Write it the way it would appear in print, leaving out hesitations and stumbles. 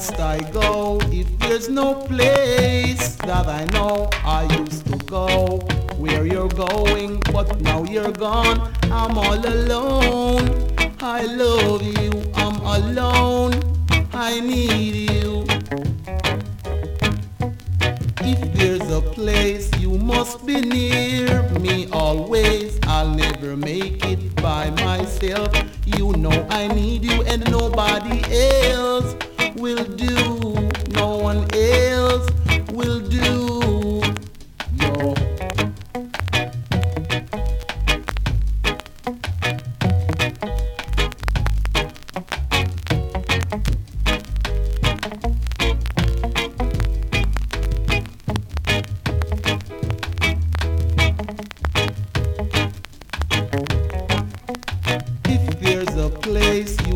must I go if there's no place that I know I used to go? Where you're going, but now you're gone. I'm all alone. I love you, I'm alone. I need you. If there's a place, you must be near me always. I'll never make it by myself. You know I need you and nobody else will do. No one else will do. Yo. If there's a place you